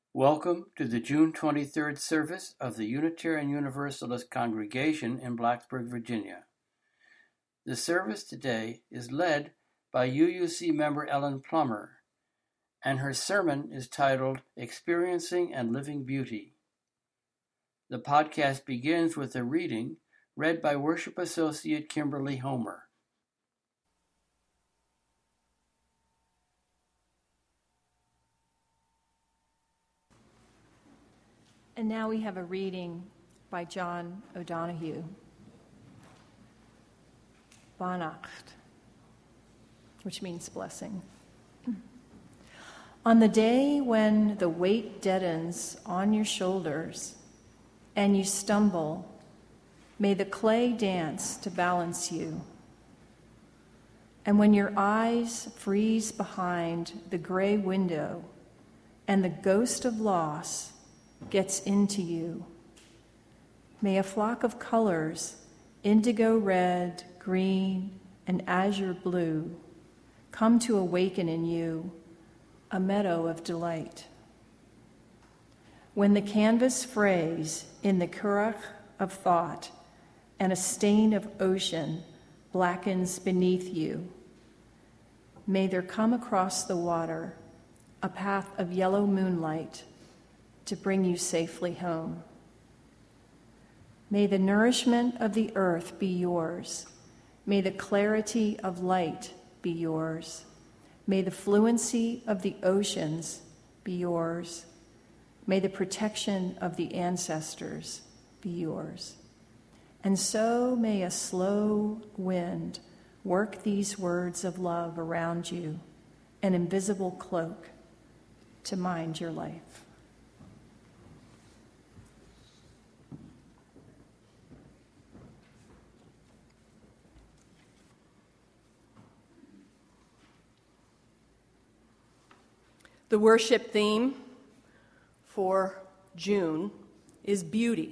Welcome to the June 23rd service of the Unitarian Universalist Congregation in Blacksburg, Virginia. The service today is led by UUC member Ellen Plummer, and her sermon is titled Experiencing and Living Beauty. The podcast begins with a reading read by Worship Associate Kimberly Homer. And now we have a reading by John O'Donohue. Weihnacht, which means blessing. On the day when the weight deadens on your shoulders and you stumble, may the clay dance to balance you. And when your eyes freeze behind the gray window and the ghost of loss gets into you, may a flock of colors, indigo red, green, and azure blue, come to awaken in you a meadow of delight. When the canvas frays in the currach of thought and a stain of ocean blackens beneath you, may there come across the water a path of yellow moonlight to bring you safely home. May the nourishment of the earth be yours. May the clarity of light be yours. May the fluency of the oceans be yours. May the protection of the ancestors be yours. And so may a slow wind work these words of love around you, an invisible cloak to mind your life. The worship theme for June is beauty.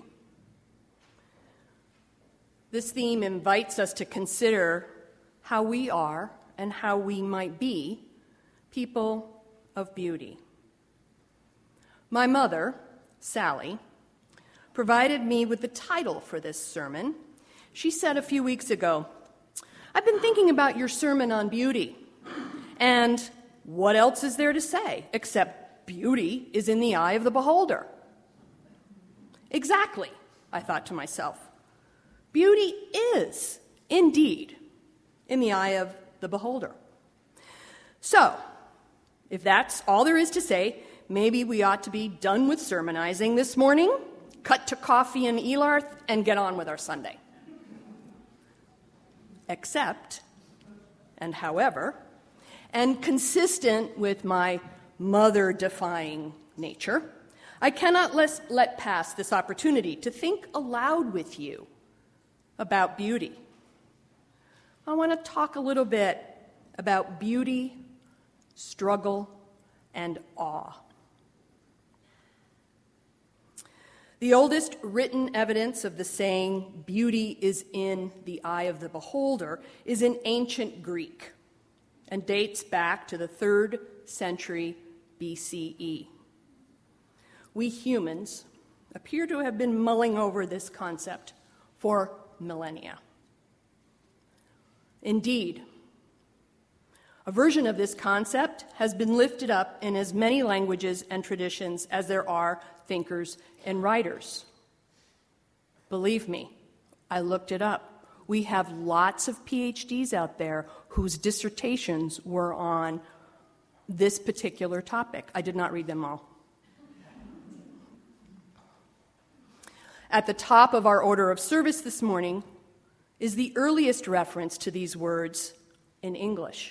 This theme invites us to consider how we are and how we might be people of beauty. My mother, Sally, provided me with the title for this sermon. She said a few weeks ago, "I've been thinking about your sermon on beauty, and what else is there to say except beauty is in the eye of the beholder?" Exactly, I thought to myself. Beauty is indeed in the eye of the beholder. So, if that's all there is to say, maybe we ought to be done with sermonizing this morning, cut to coffee and Elarth, and get on with our Sunday. Except, and however, and consistent with my mother-defying nature, I cannot let pass this opportunity to think aloud with you about beauty. I want to talk a little bit about beauty, struggle, and awe. The oldest written evidence of the saying, "beauty is in the eye of the beholder," is in ancient Greek and dates back to the 3rd century BCE. We humans appear to have been mulling over this concept for millennia. Indeed, a version of this concept has been lifted up in as many languages and traditions as there are thinkers and writers. Believe me, I looked it up. We have lots of PhDs out there whose dissertations were on this particular topic. I did not read them all. At the top of our order of service this morning is the earliest reference to these words in English.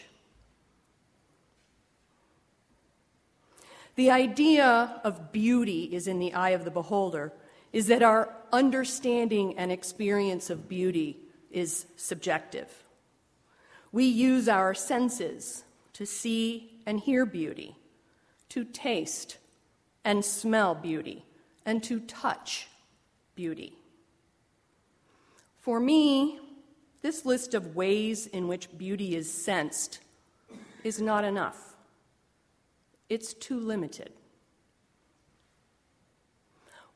The idea of beauty is in the eye of the beholder is that our understanding and experience of beauty is subjective. We use our senses to see and hear beauty, to taste and smell beauty, and to touch beauty. For me, this list of ways in which beauty is sensed is not enough. It's too limited.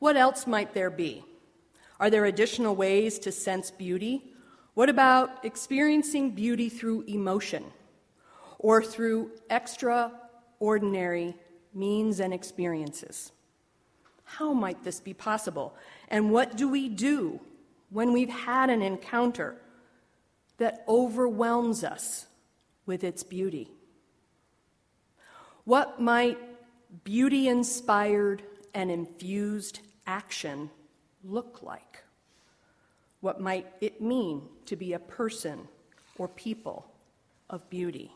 What else might there be? Are there additional ways to sense beauty? What about experiencing beauty through emotion or through extraordinary means and experiences? How might this be possible? And what do we do when we've had an encounter that overwhelms us with its beauty? What might beauty-inspired and infused action look like? What might it mean to be a person or people of beauty?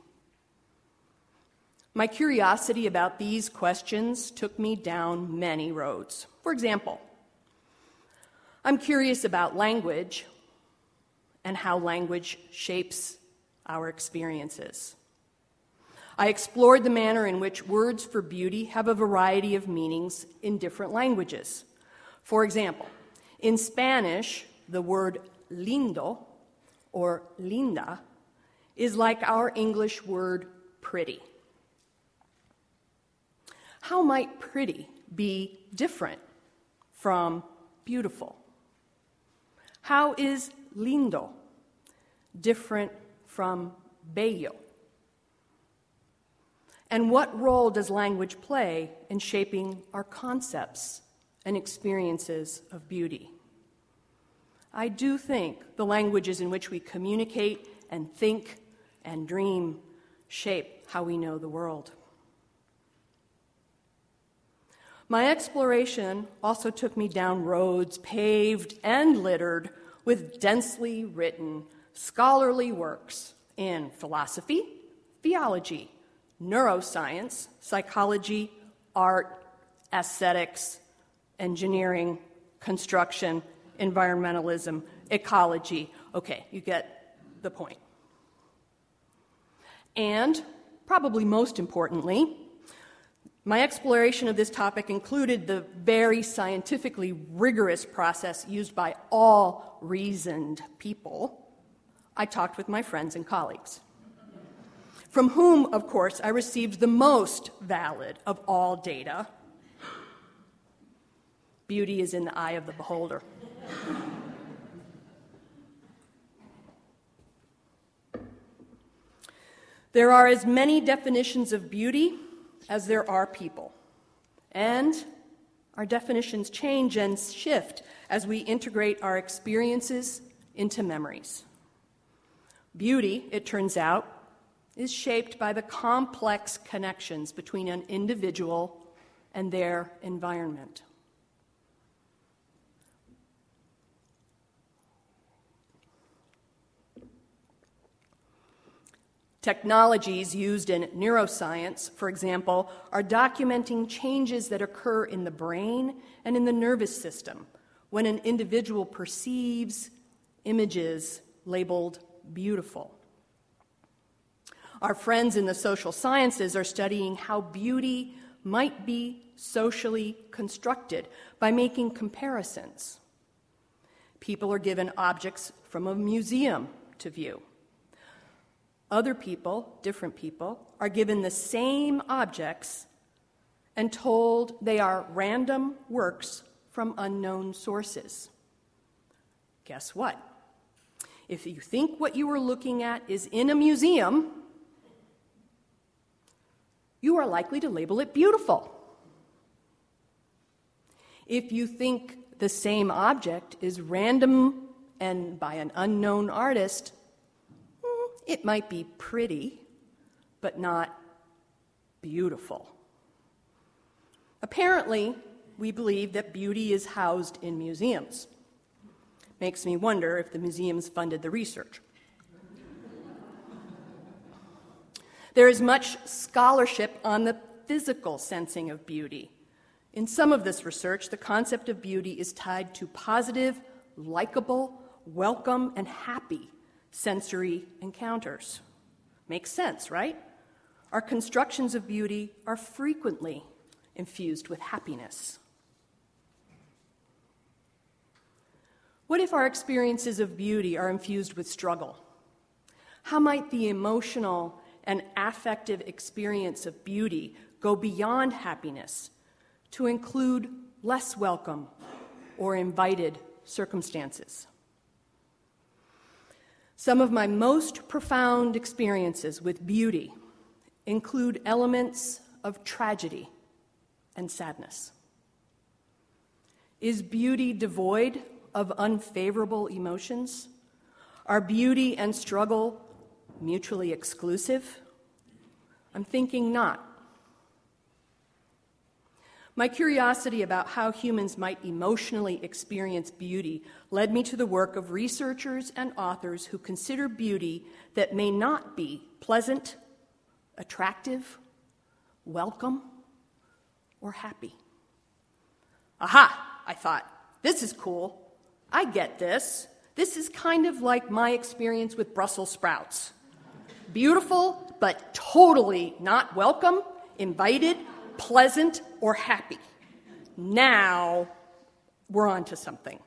My curiosity about these questions took me down many roads. For example, I'm curious about language and how language shapes our experiences. I explored the manner in which words for beauty have a variety of meanings in different languages. For example, in Spanish, the word lindo or linda is like our English word pretty. How might pretty be different from beautiful? How is lindo different from bello? And what role does language play in shaping our concepts and experiences of beauty? I do think the languages in which we communicate and think and dream shape how we know the world. My exploration also took me down roads paved and littered with densely written scholarly works in philosophy, theology, neuroscience, psychology, art, aesthetics, engineering, construction, environmentalism, ecology. Okay, you get the point. And, probably most importantly, my exploration of this topic included the very scientifically rigorous process used by all reasoned people. I talked with my friends and colleagues, from whom, of course, I received the most valid of all data. Beauty is in the eye of the beholder. There are as many definitions of beauty as there are people, and our definitions change and shift as we integrate our experiences into memories. Beauty, it turns out, is shaped by the complex connections between an individual and their environment. Technologies used in neuroscience, for example, are documenting changes that occur in the brain and in the nervous system when an individual perceives images labeled beautiful. Our friends in the social sciences are studying how beauty might be socially constructed by making comparisons. People are given objects from a museum to view. Other people, different people, are given the same objects and told they are random works from unknown sources. Guess what? If you think what you are looking at is in a museum, you are likely to label it beautiful. If you think the same object is random and by an unknown artist, it might be pretty, but not beautiful. Apparently, we believe that beauty is housed in museums. Makes me wonder if the museums funded the research. There is much scholarship on the physical sensing of beauty. In some of this research, the concept of beauty is tied to positive, likable, welcome, and happy sensory encounters. Makes sense, right? Our constructions of beauty are frequently infused with happiness. What if our experiences of beauty are infused with struggle? How might the emotional and affective experience of beauty go beyond happiness to include less welcome or invited circumstances. Some of my most profound experiences with beauty include elements of tragedy and sadness. Is beauty devoid of unfavorable emotions? Are beauty and struggle mutually exclusive? I'm thinking not. My curiosity about how humans might emotionally experience beauty led me to the work of researchers and authors who consider beauty that may not be pleasant, attractive, welcome, or happy. Aha, I thought, this is cool. I get this. This is kind of like my experience with Brussels sprouts. Beautiful, but totally not welcome, invited, pleasant, or happy. Now we're on to something.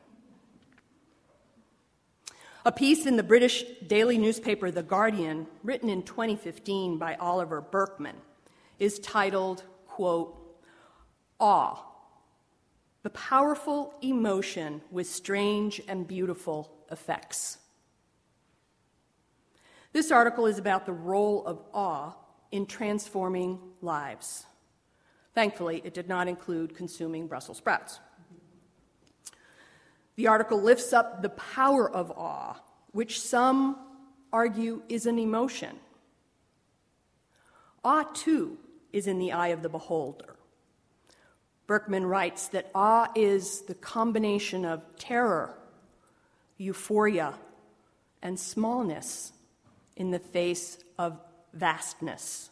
A piece in the British daily newspaper The Guardian, written in 2015 by Oliver Burkeman, is titled, quote, Awe, the powerful emotion with strange and beautiful effects. This article is about the role of awe in transforming lives. Thankfully, it did not include consuming Brussels sprouts. The article lifts up the power of awe, which some argue is an emotion. Awe, too, is in the eye of the beholder. Berkman writes that awe is the combination of terror, euphoria, and smallness in the face of vastness.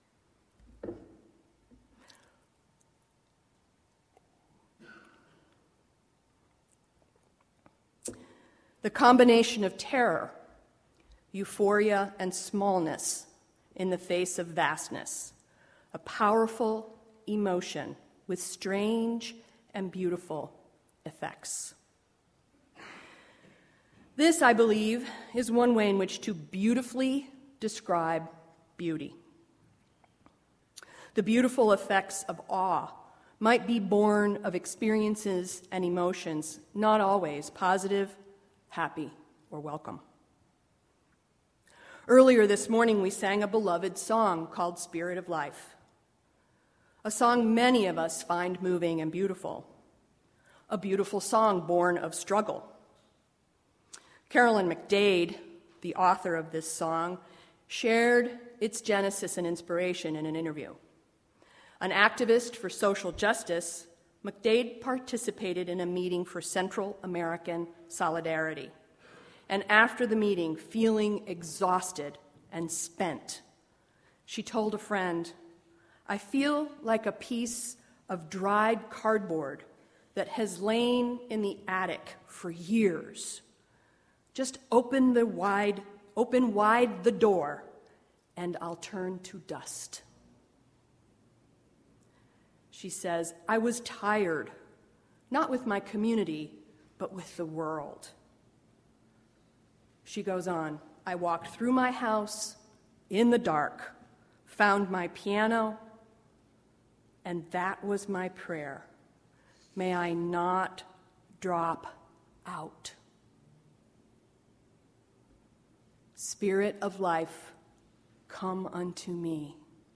The combination of terror, euphoria, and smallness in the face of vastness, a powerful emotion with strange and beautiful effects. This, I believe, is one way in which to beautifully describe beauty. The beautiful effects of awe might be born of experiences and emotions, not always positive, happy, or welcome. Earlier this morning, we sang a beloved song called Spirit of Life, a song many of us find moving and beautiful, a beautiful song born of struggle. Carolyn McDade, the author of this song, shared its genesis and inspiration in an interview. An activist for social justice, McDade participated in a meeting for Central American solidarity. And after the meeting, feeling exhausted and spent, she told a friend, "I feel like a piece of dried cardboard that has lain in the attic for years. Just open wide the door, and I'll turn to dust." She says, "I was tired, not with my community, but with the world." She goes on, "I walked through my house in the dark, found my piano, and that was my prayer. May I not drop out. Spirit of life, come unto me."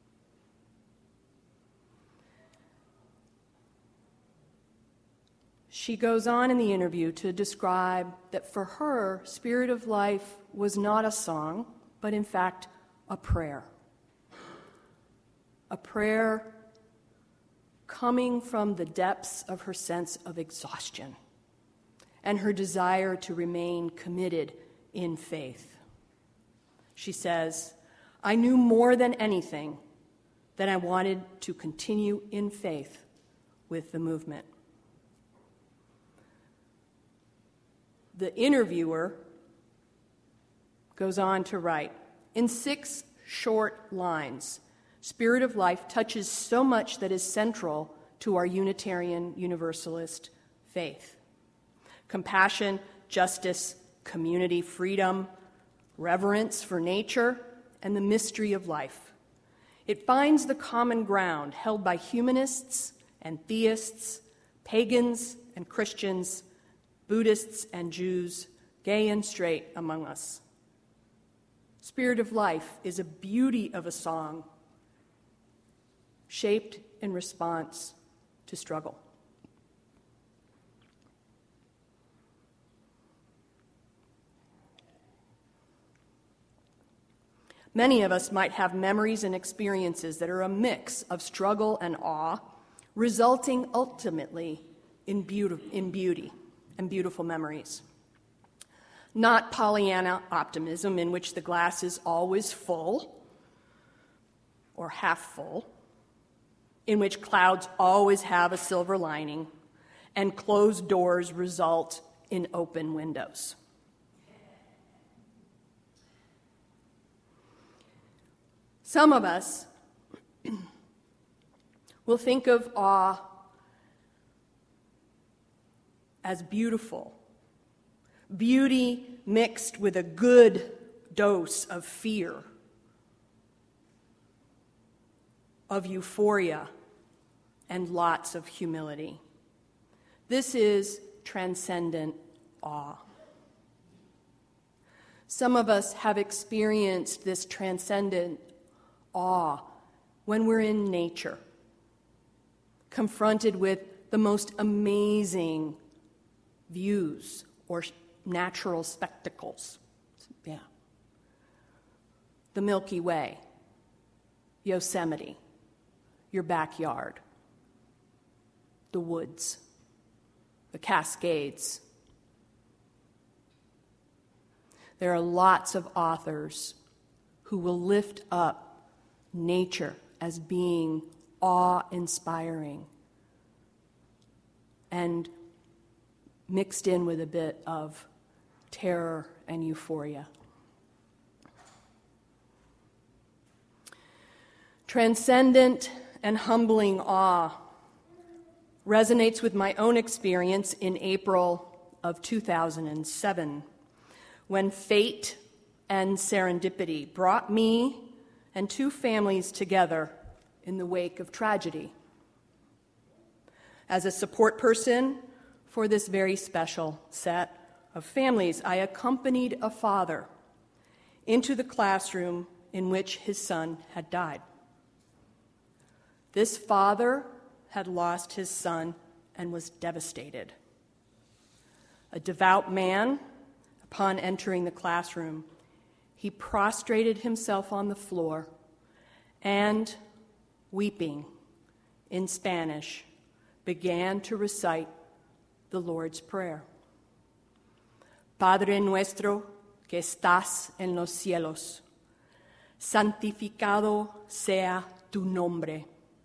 She goes on in the interview to describe that for her, Spirit of Life was not a song, but in fact, a prayer. A prayer coming from the depths of her sense of exhaustion and her desire to remain committed in faith. She says, "I knew more than anything that I wanted to continue in faith with the movement." The interviewer goes on to write, in 6 short lines, Spirit of Life touches so much that is central to our Unitarian Universalist faith: compassion, justice, community, freedom, reverence for nature, and the mystery of life. It finds the common ground held by humanists and theists, pagans and Christians, Buddhists and Jews, gay and straight among us. Spirit of Life is a beauty of a song shaped in response to struggle. Many of us might have memories and experiences that are a mix of struggle and awe, resulting ultimately in beauty and beautiful memories. Not Pollyanna optimism, in which the glass is always full or half full, in which clouds always have a silver lining and closed doors result in open windows. Some of us will think of awe as beautiful. Beauty mixed with a good dose of fear, of euphoria, and lots of humility. This is transcendent awe. Some of us have experienced this transcendent awe when we're in nature, confronted with the most amazing views or natural spectacles. Yeah. The Milky Way, Yosemite, your backyard, the woods, the Cascades. There are lots of authors who will lift up nature as being awe-inspiring and mixed in with a bit of terror and euphoria. Transcendent and humbling awe resonates with my own experience in April of 2007, when fate and serendipity brought me and two families together in the wake of tragedy. As a support person for this very special set of families, I accompanied a father into the classroom in which his son had died. This father had lost his son and was devastated. A devout man, upon entering the classroom, he prostrated himself on the floor and, weeping in Spanish, began to recite the Lord's Prayer. Padre nuestro que estás en los cielos, santificado sea tu nombre.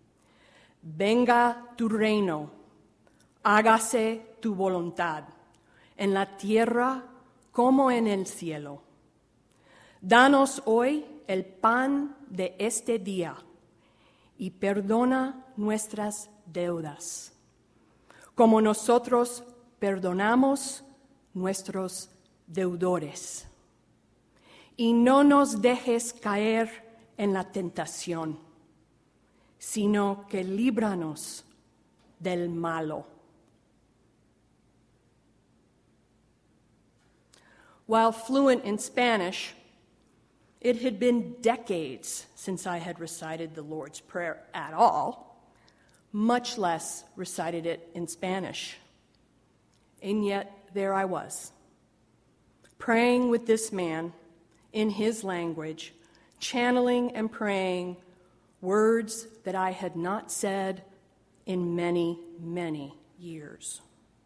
Venga tu reino, hágase tu voluntad, en la tierra como en el cielo. Danos hoy el pan de este día y perdona nuestras deudas, como nosotros perdonamos nuestros deudores. Y no nos dejes caer en la tentación, sino que líbranos del malo. While fluent in Spanish, it had been decades since I had recited the Lord's Prayer at all, much less recited it in Spanish. And yet, there I was, praying with this man in his language, channeling and praying words that I had not said in many, many years.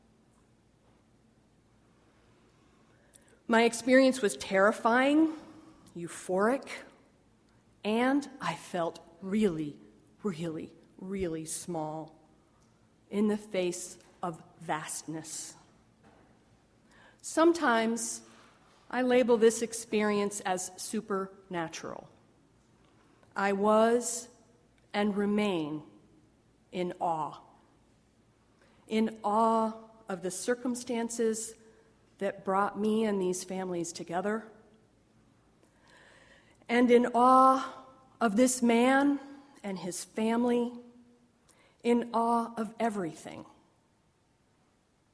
My experience was terrifying, euphoric, and I felt really, really, really small in the face of vastness. Sometimes I label this experience as supernatural. I was and remain in awe of the circumstances that brought me and these families together, and in awe of this man and his family, in awe of everything.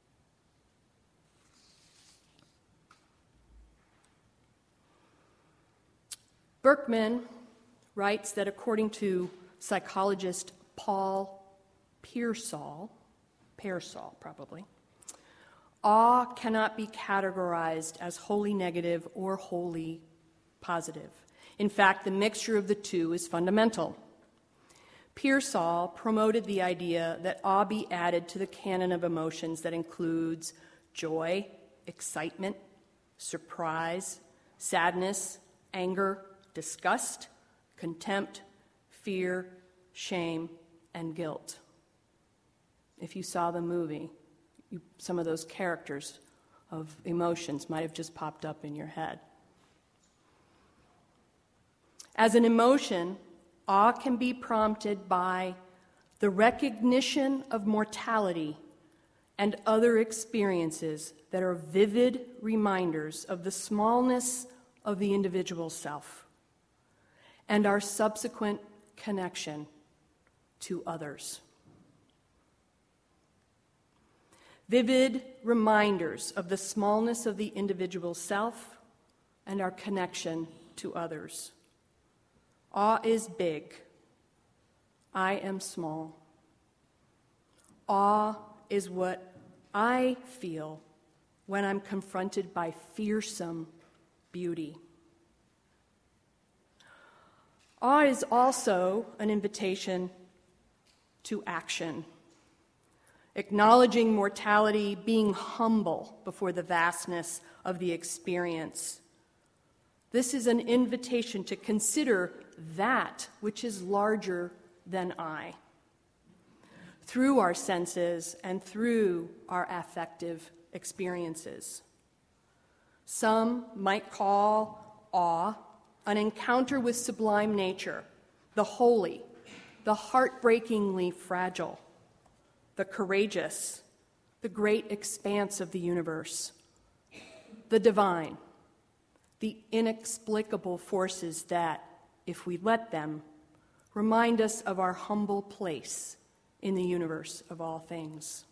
Berkman writes that according to psychologist Paul Pearsall, probably, awe cannot be categorized as wholly negative or wholly positive. In fact, the mixture of the two is fundamental. Pearsall promoted the idea that awe be added to the canon of emotions that includes joy, excitement, surprise, sadness, anger, disgust, contempt, fear, shame, and guilt. If you saw the movie, some of those characters of emotions might have just popped up in your head. As an emotion, awe can be prompted by the recognition of mortality and other experiences that are vivid reminders of the smallness of the individual self and our subsequent connection to others. Vivid reminders of the smallness of the individual self and our connection to others. Awe is big. I am small. Awe is what I feel when I'm confronted by fearsome beauty. Awe is also an invitation to action, acknowledging mortality, being humble before the vastness of the experience. This is an invitation to consider that which is larger than I, through our senses and through our affective experiences. Some might call awe an encounter with sublime nature, the holy, the heartbreakingly fragile, the courageous, the great expanse of the universe, the divine, the inexplicable forces that, if we let them, remind us of our humble place in the universe of all things.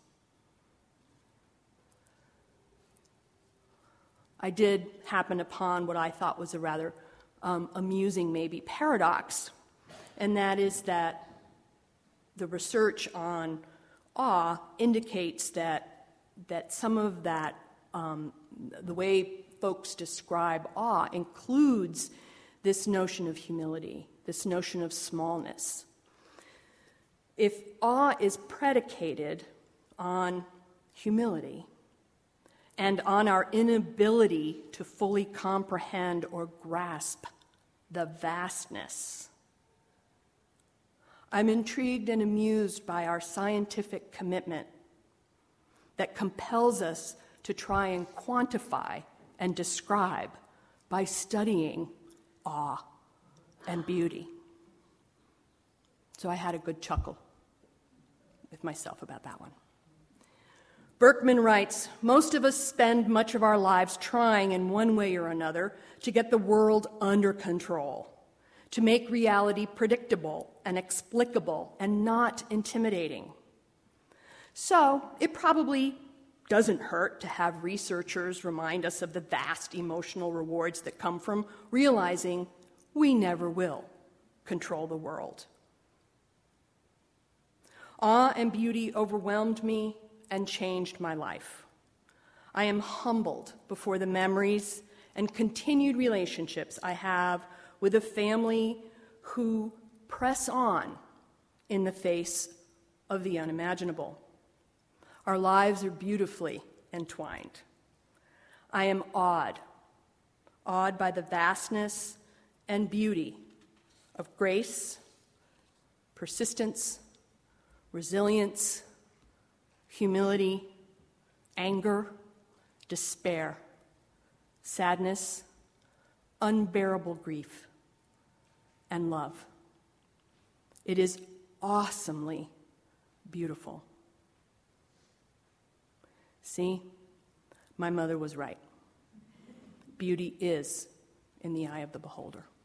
I did happen upon what I thought was a rather amusing, maybe, paradox, and that is that the research on awe indicates that some of that, the way folks describe awe, includes this notion of humility, this notion of smallness. If awe is predicated on humility and on our inability to fully comprehend or grasp the vastness, I'm intrigued and amused by our scientific commitment that compels us to try and quantify and describe by studying awe and beauty. So I had a good chuckle with myself about that one. Berkman writes, most of us spend much of our lives trying in one way or another to get the world under control, to make reality predictable and explicable and not intimidating. So it probably doesn't hurt to have researchers remind us of the vast emotional rewards that come from realizing we never will control the world. Awe and beauty overwhelmed me and changed my life. I am humbled before the memories and continued relationships I have with a family who press on in the face of the unimaginable. Our lives are beautifully entwined. I am awed by the vastness and beauty of grace, persistence, resilience, humility, anger, despair, sadness, unbearable grief, and love. It is awesomely beautiful. See, my mother was right. Beauty is in the eye of the beholder.